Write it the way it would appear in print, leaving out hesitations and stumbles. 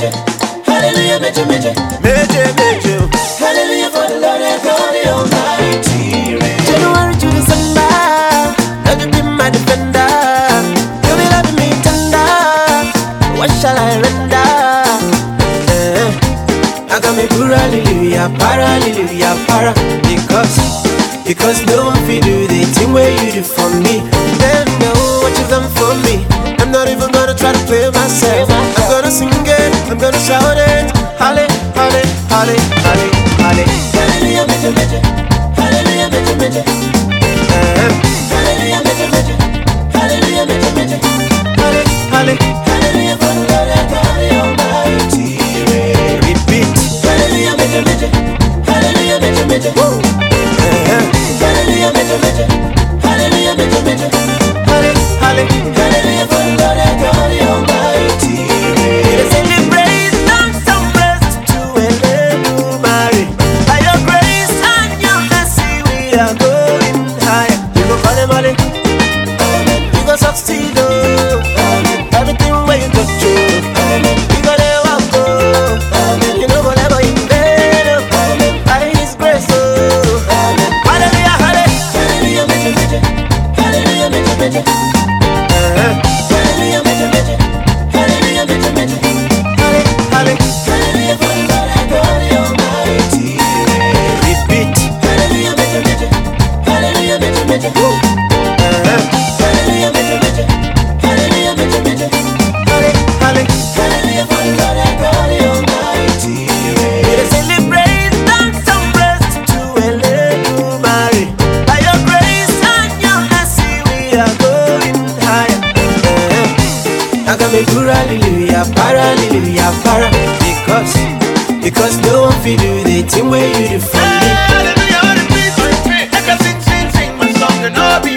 meje. Hallelujah, meje, meje. Meje, meje. Hallelujah for the Lord and God the Almighty. January to December, let you be my defender. You be loving me tender. What shall I render? I got me pura hallelujah, para hallelujah, para. Because no one feel do the thing where you do for me. Then know what you done for me. I'm not even gonna try to play myself. I'm gonna sing it, I'm gonna shout it. Halle, halle, halle, halle, halle. Hallelujah, meje, meje. Hallelujah, meje, meje. Hallelujah, meje, meje. Hallelujah, meje, meje. Halle, halle. Hallelujah for the Lord and God the Almighty. Repeat. Hallelujah, meje, meje. Hallelujah, meje, meje. Hallelujah, meje, meje. Hallelujah, meje, meje. Halle, halle. Hallelujah for the Lord and God the Almighty. Let's celebrate, dance and bless to Eledumare. By your grace and your mercy, we are going higher. You go call him Male, you go succeed, oh. Everything where you touch, oh. You go there, walk, oh. You know, go never in vain, oh. By His grace, oh. Hallelujah, Hallelujah, meje, meje. Hallelujah, meje, meje. Hallelujah, meje, meje. Hallelujah, meje, meje. halle. Hallelujah for the Lord and God the Almighty. Repeat. Hallelujah, meje, meje. Hallelujah, meje, meje. Hallelujah, meje, meje. Hallelujah, meje, meje. Halle, halle. Hallelujah for the Lord and God the Almighty. Let's celebrate, dance and bless to Eledumare. By your grace and your mercy, we are going higher. I got me pura hallelujah, para hallelujah, para. Because no one feel do the thing where you do for me. Hallelujah, the peace with me. I can sing, sing, sing my song and I'll be